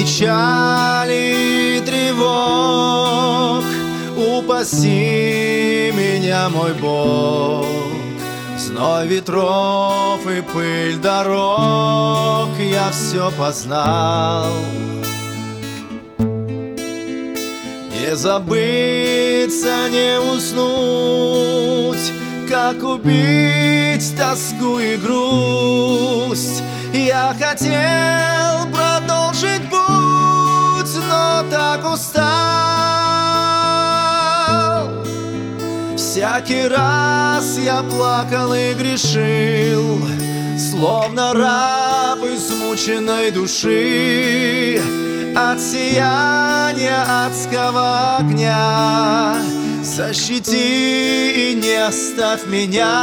печали и тревог. Упаси меня, мой Бог, зной ветров и пыль дорог. Я все познал. Не забыться, не уснуть, как убить тоску и грусть. Я хотел продолжить путь, но так устал. Всякий раз я плакал и грешил, словно раб измученной души. От сияния адского огня защити и не оставь меня.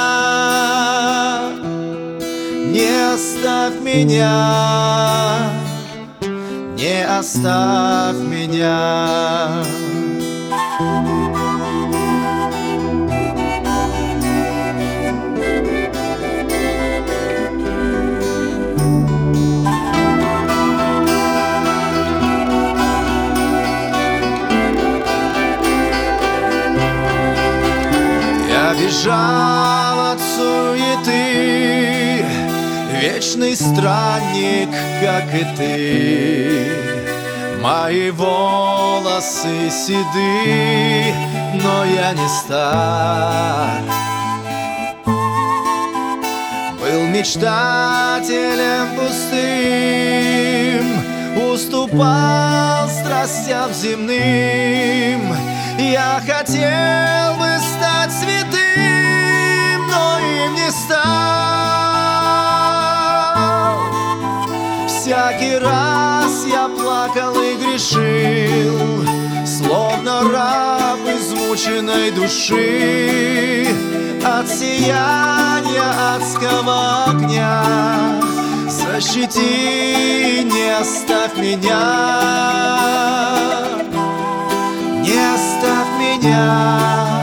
Не оставь меня, не оставь меня. Я бежал от суеты, вечный странник, как и ты. Мои волосы седы, но я не стар. Был мечтателем пустым, уступал страстям земным. Я хотел бы стать святым, но им не стал. Всякий раз я плакал и грешил, словно раб измученной души. От сияния адского огня защити, не оставь меня. Не оставь меня.